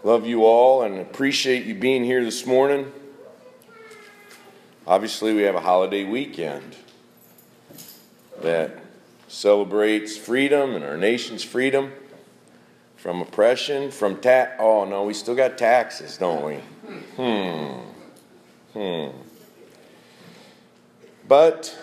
Love you all and appreciate you being here this morning. Obviously, we have a holiday weekend that celebrates freedom and our nation's freedom from oppression, from oh no, we still got taxes, don't we? But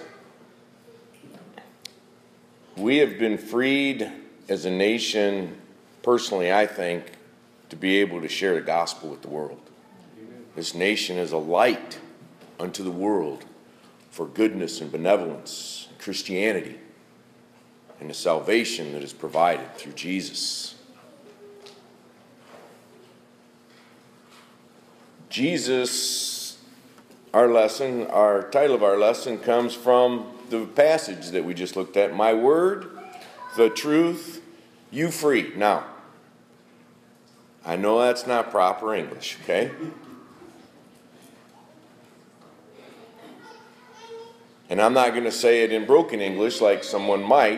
we have been freed as a nation, personally, I think, to be able to share the gospel with the world. This nation is a light unto the world for goodness and benevolence, and Christianity, and the salvation that is provided through Jesus. Jesus, our title of our lesson comes from the passage that we just looked at. My word, the truth, you free. Now, I know that's not proper English, okay? And I'm not going to say it in broken English like someone might,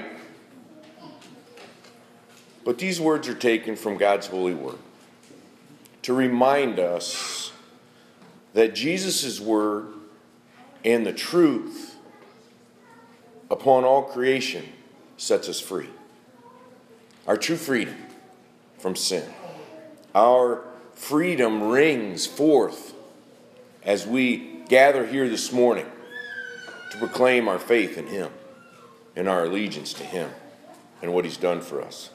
but these words are taken from God's holy word to remind us that Jesus' word and the truth upon all creation sets us free. Our true freedom from sin. Our freedom rings forth as we gather here this morning to proclaim our faith in Him and our allegiance to Him and what He's done for us.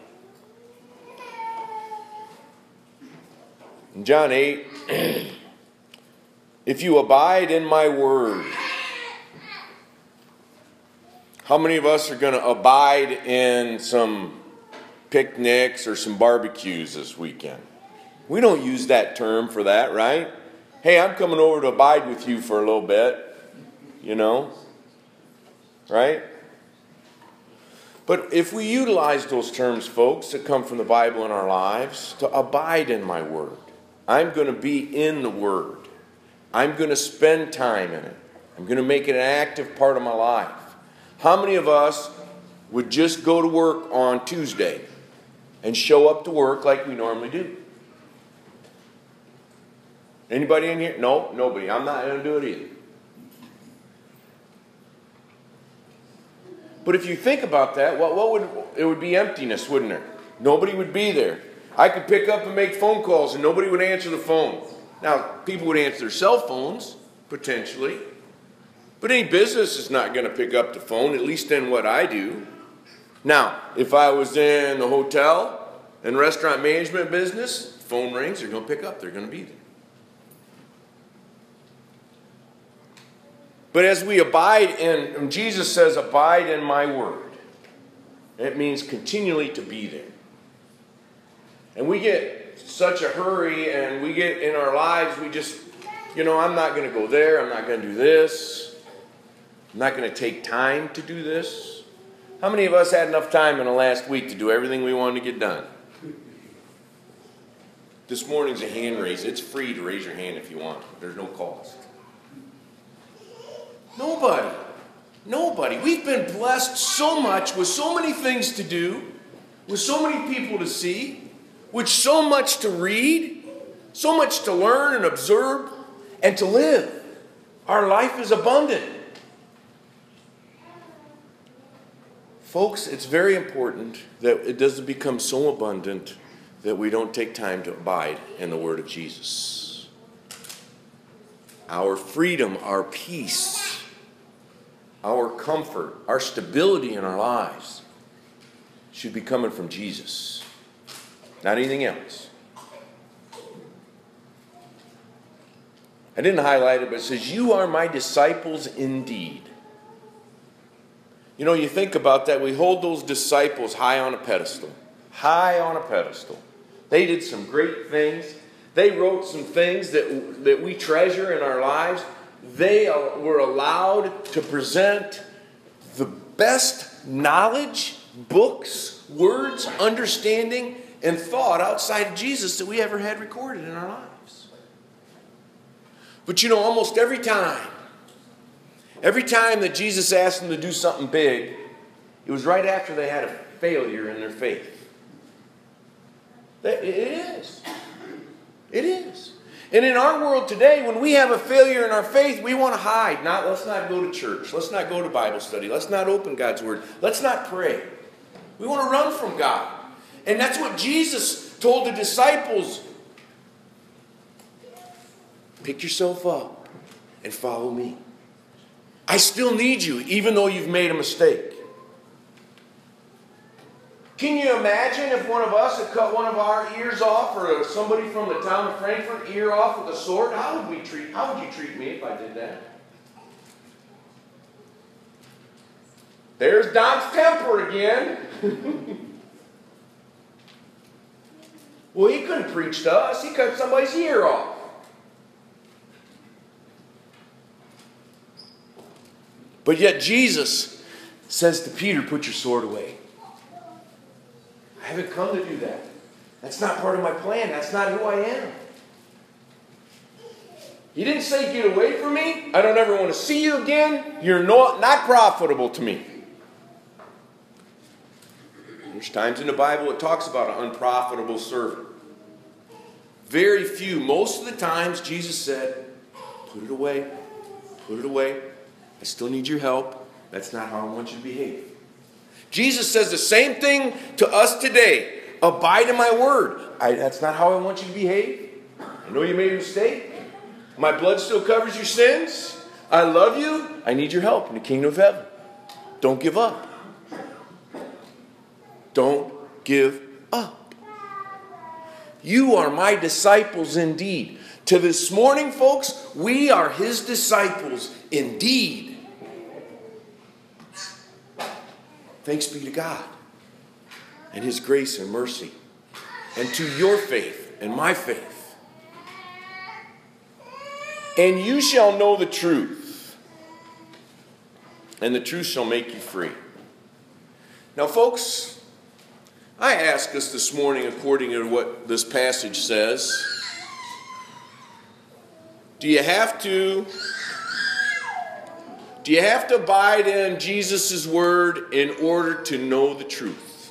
In John 8, if you abide in my word, how many of us are going to abide in some picnics or some barbecues this weekend? We don't use that term for that, right? Hey, I'm coming over to abide with you for a little bit, right? But if we utilize those terms, folks, that come from the Bible in our lives, to abide in my word, I'm going to be in the word. I'm going to spend time in it. I'm going to make it an active part of my life. How many of us would just go to work on Tuesday and show up to work like we normally do? Anybody in here? No, nobody. I'm not going to do it either. But if you think about that, it would be emptiness, wouldn't it? Nobody would be there. I could pick up and make phone calls and nobody would answer the phone. Now, people would answer their cell phones, potentially. But any business is not going to pick up the phone, at least in what I do. Now, if I was in the hotel and restaurant management business, phone rings, they're going to pick up, they're going to be there. But as we abide in, Jesus says, abide in my word. It means continually to be there. And we get such a hurry and we get in our lives, we just, I'm not going to go there, I'm not going to do this. I'm not going to take time to do this. How many of us had enough time in the last week to do everything we wanted to get done? This morning's a hand raise. It's free to raise your hand if you want. There's no cost. Nobody. We've been blessed so much with so many things to do, with so many people to see, with so much to read, so much to learn and observe, and to live. Our life is abundant. Folks, it's very important that it doesn't become so abundant that we don't take time to abide in the word of Jesus. Our freedom, our peace, our comfort, our stability in our lives should be coming from Jesus, not anything else. I didn't highlight it, but it says, you are my disciples indeed. You think about that. We hold those disciples high on a pedestal. High on a pedestal. They did some great things. They wrote some things that we treasure in our lives. They were allowed to present the best knowledge, books, words, understanding, and thought outside of Jesus that we ever had recorded in our lives. But almost every time that Jesus asked them to do something big, it was right after they had a failure in their faith. It is. It is. And in our world today, when we have a failure in our faith, we want to hide. Let's not go to church. Let's not go to Bible study. Let's not open God's Word. Let's not pray. We want to run from God. And that's what Jesus told the disciples. Pick yourself up and follow me. I still need you, even though you've made a mistake. Can you imagine if one of us had cut one of our ears off, or somebody from the town of Frankfurt ear off with a sword? How would you treat me if I did that? There's Don's temper again. Well, he couldn't preach to us. He cut somebody's ear off. But yet Jesus says to Peter, put your sword away. I haven't come to do that. That's not part of my plan. That's not who I am. He didn't say, get away from me. I don't ever want to see you again. You're not profitable to me. There's times in the Bible it talks about an unprofitable servant. Very few. Most of the times Jesus said, put it away. Put it away. I still need your help. That's not how I want you to behave. Jesus says the same thing to us today. Abide in my word. That's not how I want you to behave. I know you made a mistake. My blood still covers your sins. I love you. I need your help in the kingdom of heaven. Don't give up. Don't give up. You are my disciples indeed. To this morning, folks, we are his disciples indeed. Thanks be to God and his grace and mercy, and to your faith and my faith. And you shall know the truth, and the truth shall make you free. Now, folks, I ask us this morning, according to what this passage says, do you have to abide in Jesus' word in order to know the truth?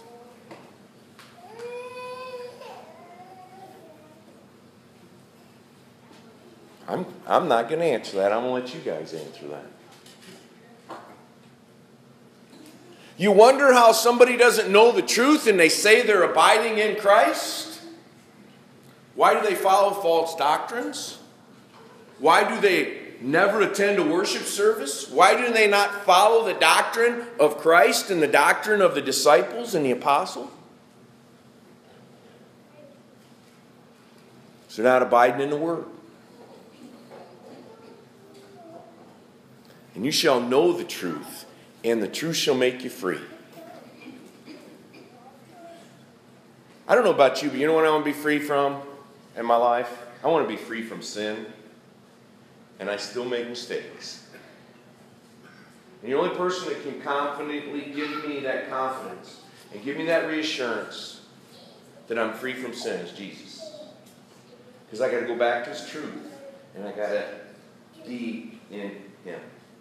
I'm not going to answer that. I'm going to let you guys answer that. You wonder how somebody doesn't know the truth and they say they're abiding in Christ? Why do they follow false doctrines? Why do they never attend a worship service? Why do they not follow the doctrine of Christ and the doctrine of the disciples and the apostle? So they're not abiding in the word. And you shall know the truth, and the truth shall make you free. I don't know about you, but you know what I want to be free from in my life? I want to be free from sin. And I still make mistakes. And the only person that can confidently give me that confidence and give me that reassurance that I'm free from sin is Jesus. Because I got to go back to his truth. And I got to be in him.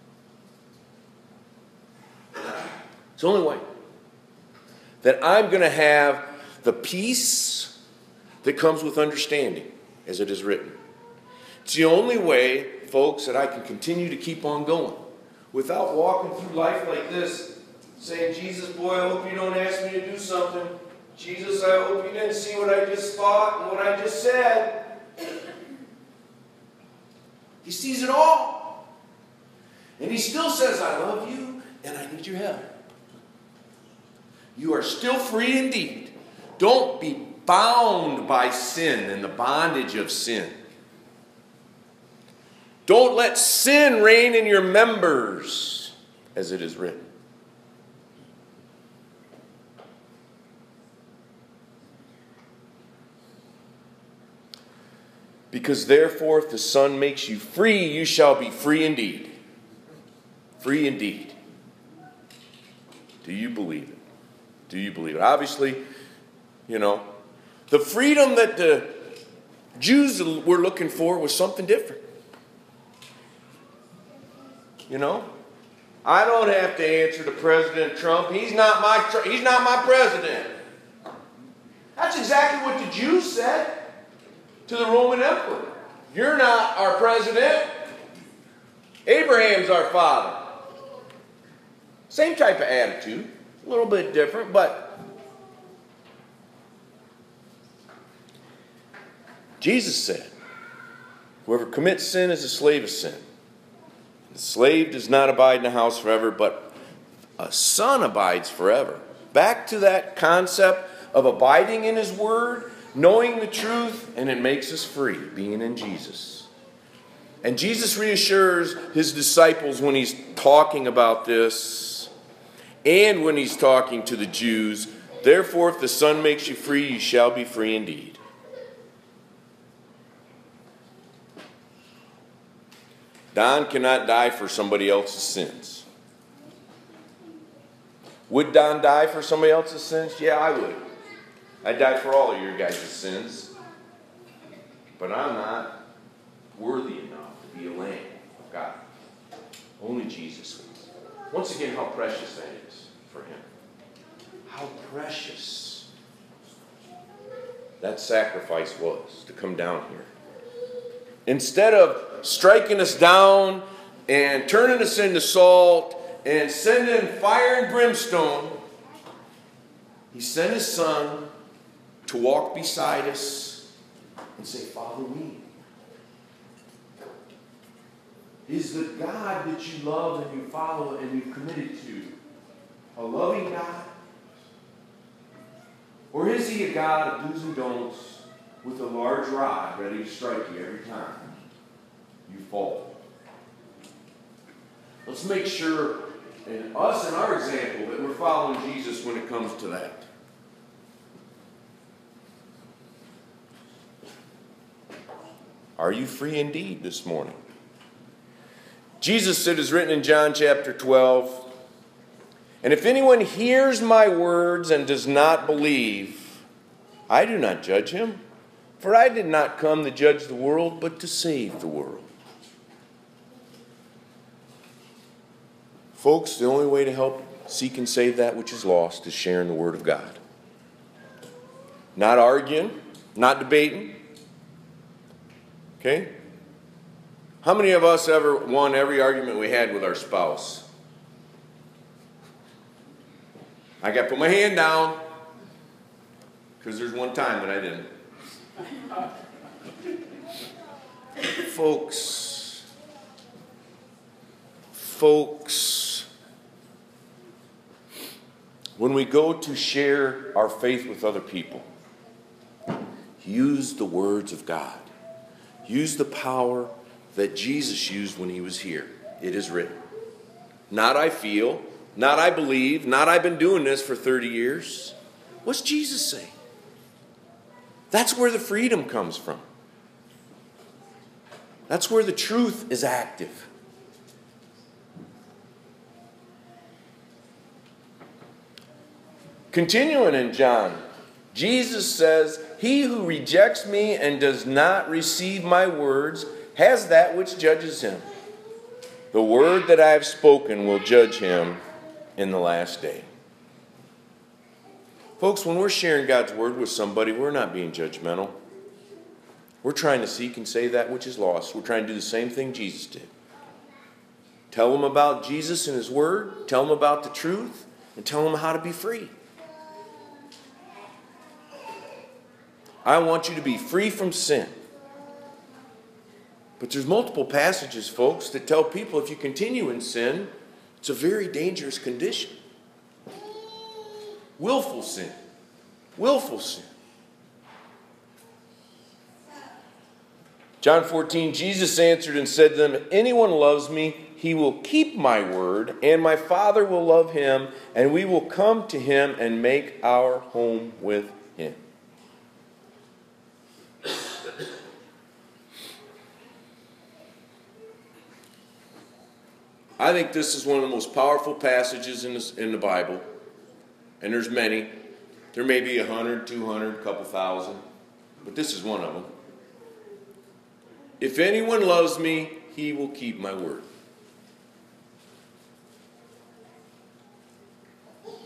It's the only way that I'm going to have the peace that comes with understanding, as it is written. It's the only way, folks, that I can continue to keep on going without walking through life like this, saying, Jesus, boy, I hope you don't ask me to do something. Jesus, I hope you didn't see what I just thought and what I just said. He sees it all. And he still says, I love you and I need your help. You are still free indeed. Don't be bound by sin and the bondage of sin. Don't let sin reign in your members, as it is written. Because therefore, if the Son makes you free, you shall be free indeed. Free indeed. Do you believe it? Do you believe it? Obviously, the freedom that the Jews were looking for was something different. I don't have to answer to President Trump. He's not my president. That's exactly what the Jews said. to the Roman emperor. You're not our president. Abraham's our father. Same type of attitude. A little bit different, but Jesus said, whoever commits sin is a slave of sin. The slave does not abide in the house forever, but a son abides forever. Back to that concept of abiding in His Word, knowing the truth, and it makes us free, being in Jesus. And Jesus reassures His disciples when He's talking about this, and when He's talking to the Jews, therefore, if the Son makes you free, you shall be free indeed. Don cannot die for somebody else's sins. Would Don die for somebody else's sins? Yeah, I would. I'd die for all of your guys' sins. But I'm not worthy enough to be a lamb of God. Only Jesus was. Once again, how precious that is for Him. How precious that sacrifice was to come down here. Instead of striking us down and turning us into salt and sending fire and brimstone, He sent His Son to walk beside us and say, follow me. Is the God that you love and you follow and you've committed to a loving God? Or is He a God of do's and don'ts with a large rod ready to strike you every time you fall? Let's make sure, in us and our example, that we're following Jesus when it comes to that. Are you free indeed this morning? Jesus said, as written in John chapter 12, and if anyone hears my words and does not believe, I do not judge him. For I did not come to judge the world, but to save the world. Folks, the only way to help seek and save that which is lost is sharing the Word of God. Not arguing, not debating. Okay? How many of us ever won every argument we had with our spouse? I got to put my hand down, because there's one time that I didn't. Folks, when we go to share our faith with other people, use the words of God. Use the power that Jesus used when He was here. It is written. Not I feel, not I believe, not I've been doing this for 30 years. What's Jesus say? That's where the freedom comes from. That's where the truth is active. Continuing in John, Jesus says, he who rejects me and does not receive my words has that which judges him. The word that I have spoken will judge him in the last day. Folks, when we're sharing God's word with somebody, we're not being judgmental. We're trying to seek and save that which is lost. We're trying to do the same thing Jesus did. Tell them about Jesus and His word. Tell them about the truth. And tell them how to be free. I want you to be free from sin. But there's multiple passages, folks, that tell people if you continue in sin, it's a very dangerous condition. Willful sin. Willful sin. John 14, Jesus answered and said to them, if anyone loves me, he will keep my word, and my Father will love him, and we will come to him and make our home with him. I think this is one of the most powerful passages in the Bible. And there's many. There may be 100, 200, a couple thousand. But this is one of them. If anyone loves me, he will keep my word.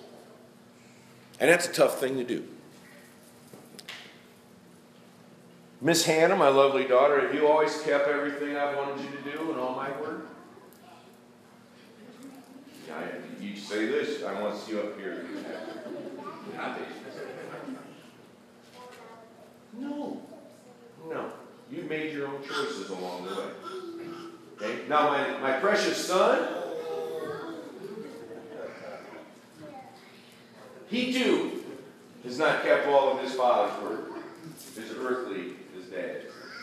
And that's a tough thing to do. Miss Hannah, my lovely daughter, have you always kept everything I've wanted you to do in all my word? You say this, I want to see you up here. No. You made your own choices along the way. Okay? Now, my precious son, he too has not kept all of his father's word. His dad.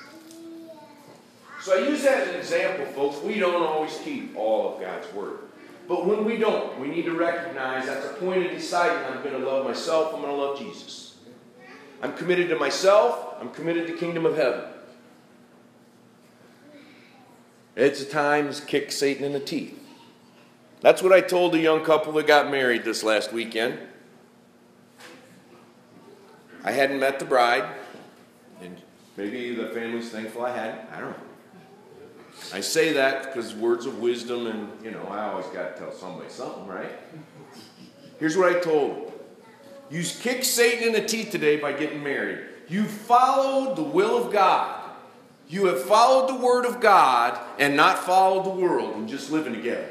So I use that as an example, folks. We don't always keep all of God's word. But when we don't, we need to recognize that's a point of deciding I'm going to love myself, I'm going to love Jesus. I'm committed to myself, I'm committed to the kingdom of heaven. It's a time to kick Satan in the teeth. That's what I told the young couple that got married this last weekend. I hadn't met the bride, and maybe the family's thankful I hadn't. I don't know. I say that because words of wisdom, and, I always got to tell somebody something, right? Here's what I told them. You kick Satan in the teeth today by getting married. You followed the will of God. You have followed the word of God and not followed the world and just living together.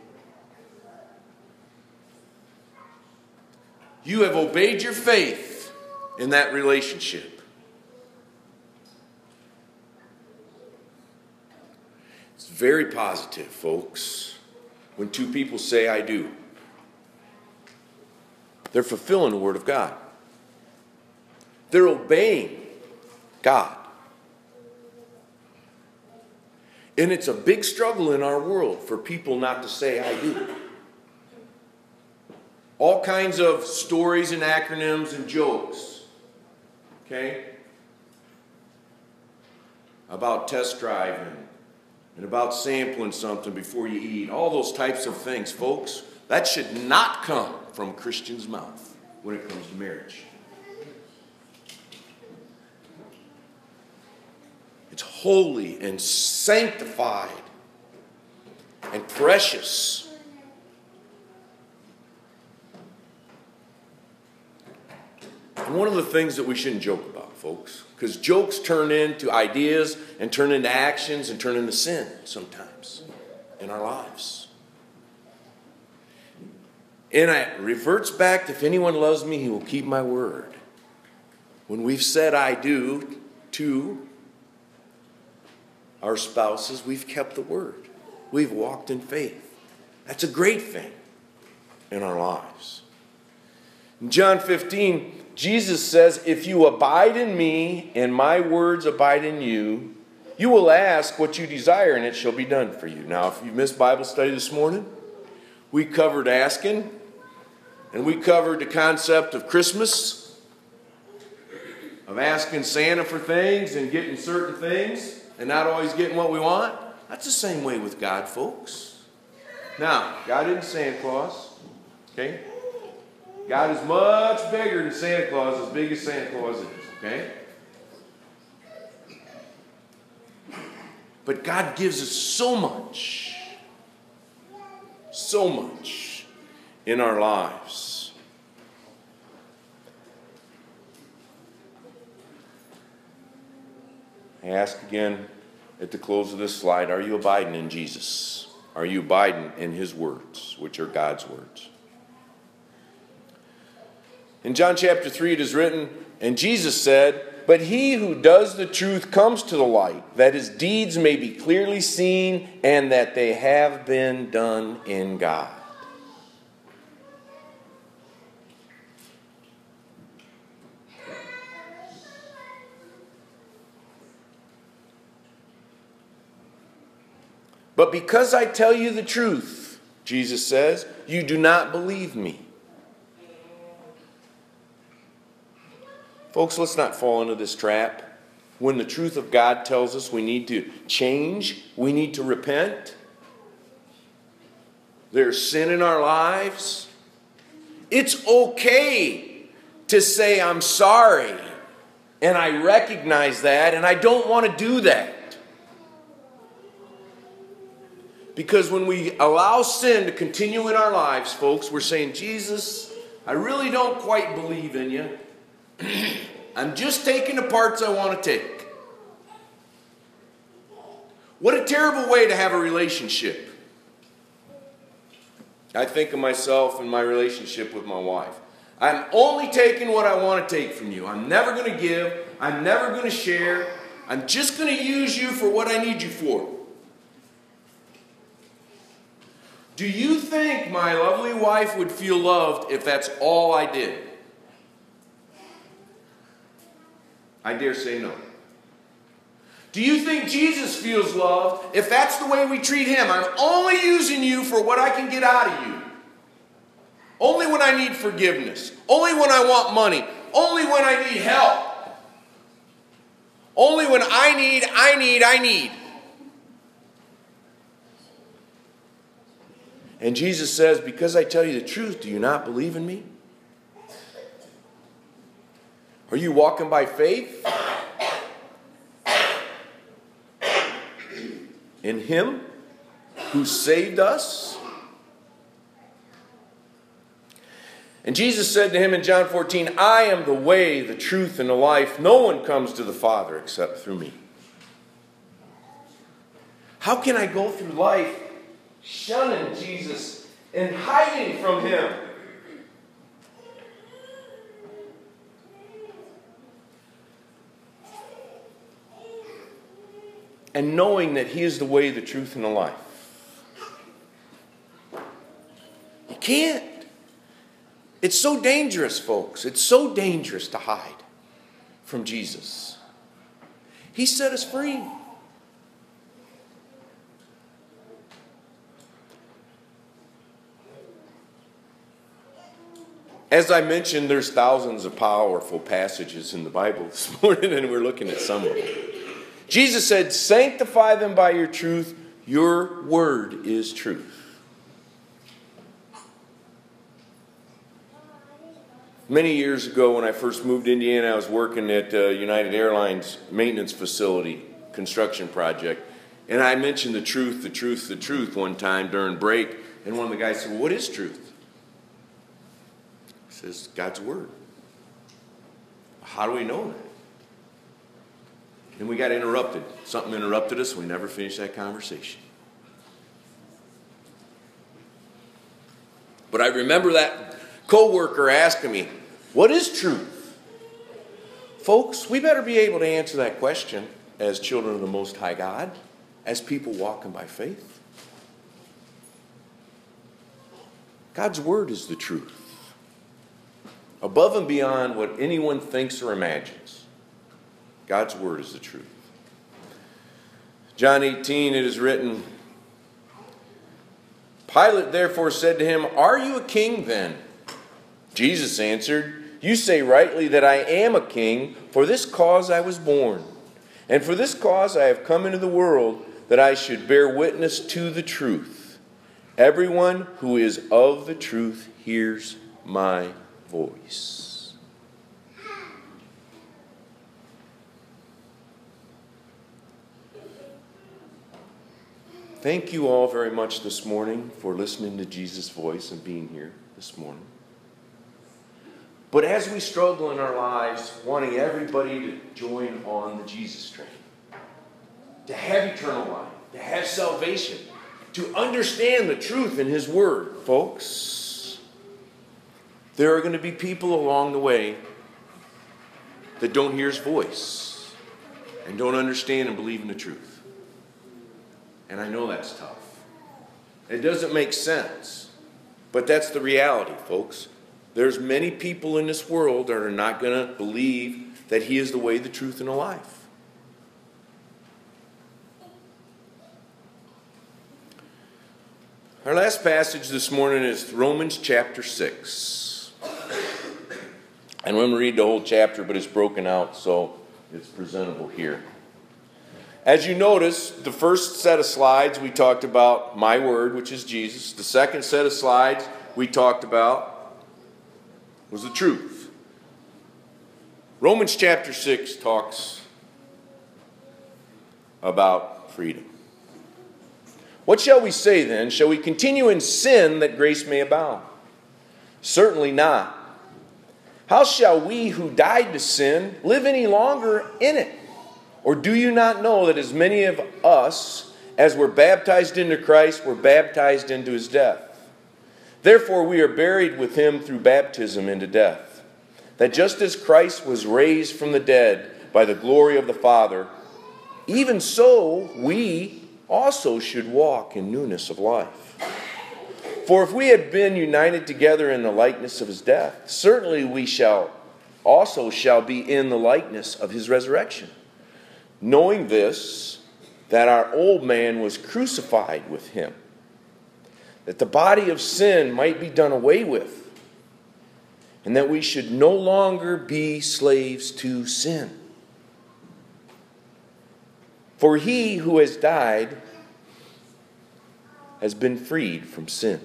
You have obeyed your faith in that relationship. It's very positive, folks, when two people say, I do. They're fulfilling the word of God. They're obeying God. And it's a big struggle in our world for people not to say, I do. All kinds of stories and acronyms and jokes. Okay? About test driving and about sampling something before you eat. All those types of things, folks. That should not come from a Christian's mouth when it comes to marriage. It's holy and sanctified and precious. And one of the things that we shouldn't joke about, folks, because jokes turn into ideas and turn into actions and turn into sin sometimes in our lives. And it reverts back to, if anyone loves me, he will keep my word. When we've said I do to our spouses, we've kept the word. We've walked in faith. That's a great thing in our lives. In John 15, Jesus says, if you abide in me and my words abide in you, you will ask what you desire and it shall be done for you. Now, if you missed Bible study this morning, we covered asking, and we covered the concept of Christmas, of asking Santa for things and getting certain things and not always getting what we want. That's the same way with God, folks. Now, God isn't Santa Claus, okay? God is much bigger than Santa Claus, as big as Santa Claus is, okay? But God gives us so much in our lives. I ask again at the close of this slide, are you abiding in Jesus? Are you abiding in his words, which are God's words? In John chapter 3 it is written, and Jesus said, but he who does the truth comes to the light, that his deeds may be clearly seen and that they have been done in God. But because I tell you the truth, Jesus says, you do not believe me. Folks, let's not fall into this trap. When the truth of God tells us we need to change, we need to repent, there's sin in our lives, it's okay to say, I'm sorry, and I recognize that, and I don't want to do that. Because when we allow sin to continue in our lives, folks, we're saying, Jesus, I really don't quite believe in you. I'm just taking the parts I want to take. What a terrible way to have a relationship. I think of myself and my relationship with my wife. I'm only taking what I want to take from you. I'm never going to give. I'm never going to share. I'm just going to use you for what I need you for. Do you think my lovely wife would feel loved if that's all I did? I dare say no. Do you think Jesus feels loved if that's the way we treat him? I'm only using you for what I can get out of you. Only when I need forgiveness. Only when I want money. Only when I need help. Only when I need. And Jesus says, because I tell you the truth, do you not believe in me? Are you walking by faith in him who saved us? And Jesus said to him in John 14, I am the way, the truth, and the life. No one comes to the Father except through me. How can I go through life shunning Jesus and hiding from him? And knowing that he is the way, the truth, and the life. You can't. It's so dangerous, folks. It's so dangerous to hide from Jesus. He set us free. As I mentioned, there's thousands of powerful passages in the Bible this morning, and we're looking at some of them. Jesus said, sanctify them by your truth. Your word is truth. Many years ago, when I first moved to Indiana, I was working at United Airlines maintenance facility construction project. And I mentioned the truth one time during break. And one of the guys said, well, what is truth? He says, God's word. How do we know that? And we got interrupted. Something interrupted us. We never finished that conversation. But I remember that co-worker asking me, what is truth? Folks, we better be able to answer that question as children of the Most High God, as people walking by faith. God's word is the truth. Above and beyond what anyone thinks or imagines, God's word is the truth. John 18, it is written, Pilate therefore said to him, are you a king then? Jesus answered, you say rightly that I am a king. For this cause I was born, and for this cause I have come into the world, that I should bear witness to the truth. Everyone who is of the truth hears my voice. Thank you all very much this morning for listening to Jesus' voice and being here this morning. But as we struggle in our lives, wanting everybody to join on the Jesus train, to have eternal life, to have salvation, to understand the truth in his word, folks, there are going to be people along the way that don't hear his voice and don't understand and believe in the truth. And I know that's tough. It doesn't make sense, but that's the reality, folks. There's many people in this world that are not going to believe that he is the way, the truth, and the life. Our last passage this morning is Romans chapter 6. And I'm going to read the whole chapter, but it's broken out so it's presentable here. As you notice, the first set of slides we talked about my word, which is Jesus. The second set of slides we talked about was the truth. Romans chapter 6 talks about freedom. What shall we say then? Shall we continue in sin that grace may abound? Certainly not. How shall we who died to sin live any longer in it? Or do you not know that as many of us as we're baptized into Christ, we're baptized into his death. Therefore, we are buried with him through baptism into death, that just as Christ was raised from the dead by the glory of the Father, even so we also should walk in newness of life. For if we have been united together in the likeness of his death, certainly we shall be in the likeness of his resurrection. Knowing this, that our old man was crucified with him, that the body of sin might be done away with, and that we should no longer be slaves to sin. For he who has died has been freed from sin.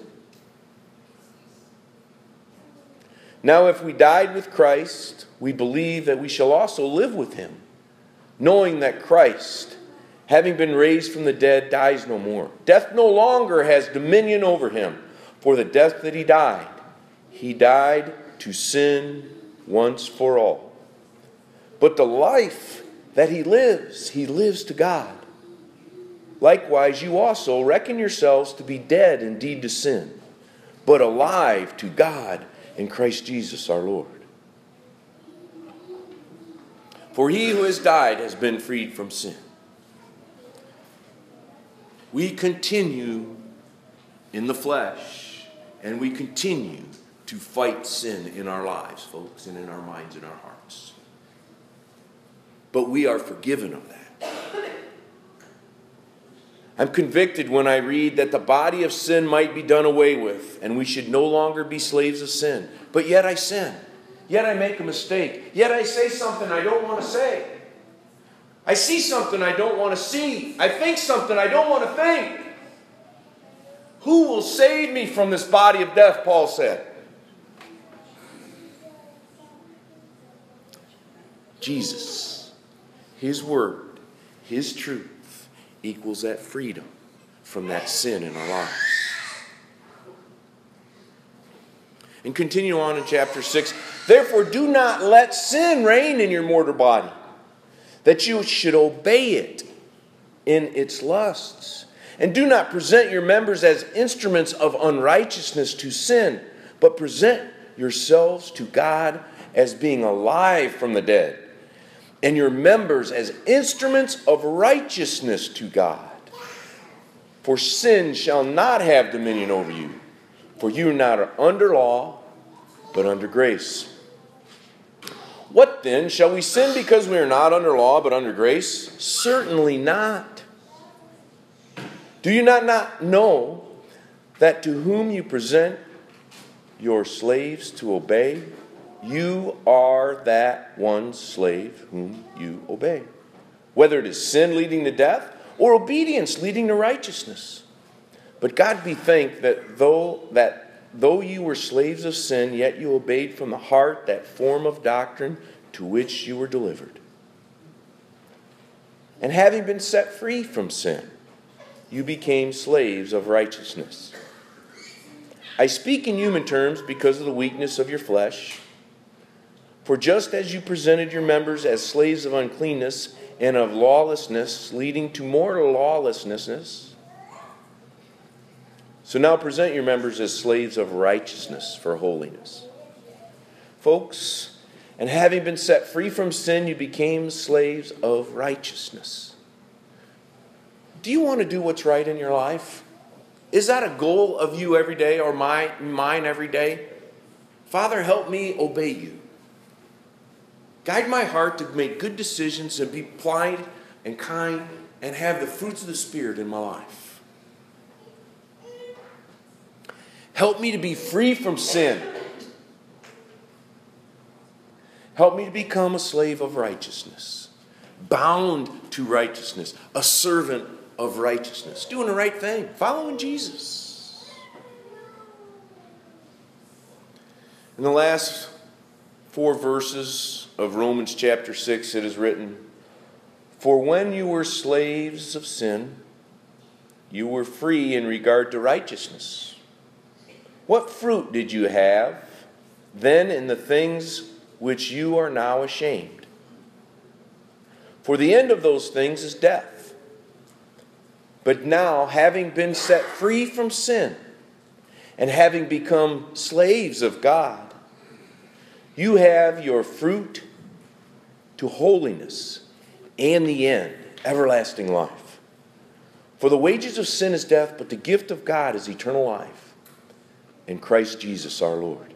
Now if we died with Christ, we believe that we shall also live with him, knowing that Christ, having been raised from the dead, dies no more. Death no longer has dominion over him. For the death that he died to sin once for all. But the life that he lives to God. Likewise, you also reckon yourselves to be dead indeed to sin, but alive to God in Christ Jesus our Lord. For he who has died has been freed from sin. We continue in the flesh, and we continue to fight sin in our lives, folks, and in our minds and our hearts. But we are forgiven of that. I'm convicted when I read that the body of sin might be done away with, and we should no longer be slaves of sin. But yet I sin. Yet I make a mistake. Yet I say something I don't want to say. I see something I don't want to see. I think something I don't want to think. Who will save me from this body of death, Paul said. Jesus, his word, his truth equals that freedom from that sin in our lives. And continue on in chapter 6. Therefore, do not let sin reign in your mortal body, that you should obey it in its lusts. And do not present your members as instruments of unrighteousness to sin, but present yourselves to God as being alive from the dead, and your members as instruments of righteousness to God. For sin shall not have dominion over you, for you are not under law, but under grace. What then? Shall we sin because we are not under law, but under grace? Certainly not. Do you not know that to whom you present your slaves to obey, you are that one slave whom you obey, whether it is sin leading to death or obedience leading to righteousness? But God be thanked that though you were slaves of sin, yet you obeyed from the heart that form of doctrine to which you were delivered. And having been set free from sin, you became slaves of righteousness. I speak in human terms because of the weakness of your flesh. For just as you presented your members as slaves of uncleanness and of lawlessness, leading to more lawlessness, so now present your members as slaves of righteousness for holiness. Folks, and having been set free from sin, you became slaves of righteousness. Do you want to do what's right in your life? Is that a goal of you every day or mine every day? Father, help me obey you. Guide my heart to make good decisions and be polite and kind and have the fruits of the Spirit in my life. Help me to be free from sin. Help me to become a slave of righteousness, bound to righteousness, a servant of righteousness, doing the right thing, following Jesus. In the last 4 verses of Romans chapter 6, it is written, "For when you were slaves of sin, you were free in regard to righteousness. What fruit did you have then in the things which you are now ashamed? For the end of those things is death. But now, having been set free from sin and having become slaves of God, you have your fruit to holiness and the end, everlasting life. For the wages of sin is death, but the gift of God is eternal life in Christ Jesus our Lord.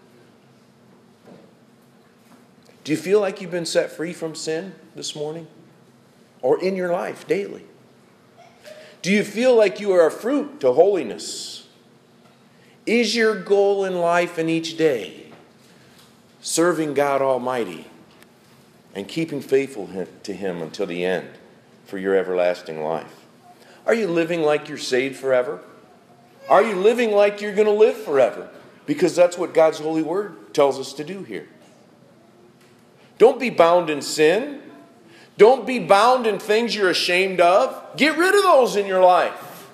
Do you feel like you've been set free from sin this morning? Or in your life daily? Do you feel like you are a fruit to holiness? Is your goal in life and each day serving God Almighty and keeping faithful to Him until the end for your everlasting life? Are you living like you're saved forever? Are you living like you're going to live forever? Because that's what God's holy word tells us to do here. Don't be bound in sin. Don't be bound in things you're ashamed of. Get rid of those in your life.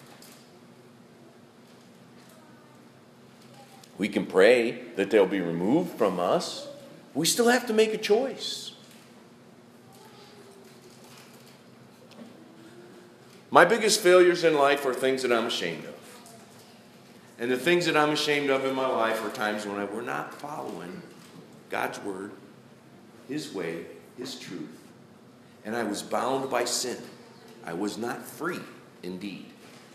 We can pray that they'll be removed from us. We still have to make a choice. My biggest failures in life are things that I'm ashamed of. And the things that I'm ashamed of in my life are times when I were not following God's word, His way, His truth. And I was bound by sin. I was not free indeed.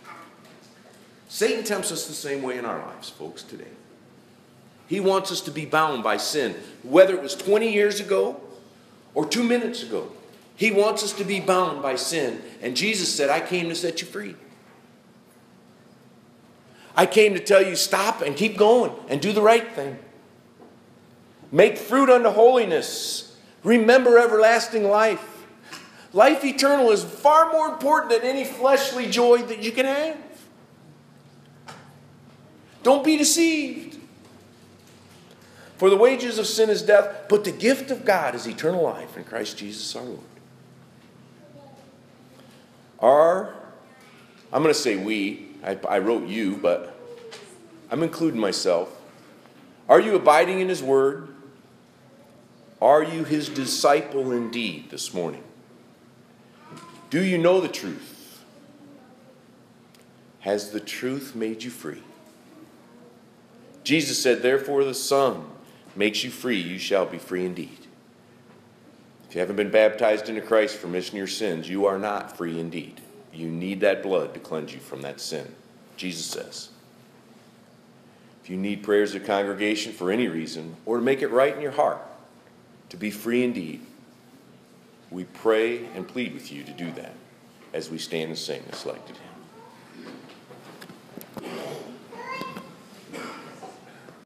Satan tempts us the same way in our lives, folks, today. He wants us to be bound by sin. Whether it was 20 years ago or 2 minutes ago, he wants us to be bound by sin. And Jesus said, I came to set you free. I came to tell you stop and keep going and do the right thing. Make fruit unto holiness. Remember everlasting life. Life eternal is far more important than any fleshly joy that you can have. Don't be deceived. For the wages of sin is death, but the gift of God is eternal life in Christ Jesus our Lord. I'm going to say we. I wrote you, but I'm including myself. Are you abiding in His word? Are you His disciple indeed this morning? Do you know the truth? Has the truth made you free? Jesus said, therefore the Son makes you free, you shall be free indeed. If you haven't been baptized into Christ for remission of your sins, you are not free indeed. You need that blood to cleanse you from that sin, Jesus says. If you need prayers of congregation for any reason, or to make it right in your heart, to be free indeed, we pray and plead with you to do that as we stand and sing this selected hymn.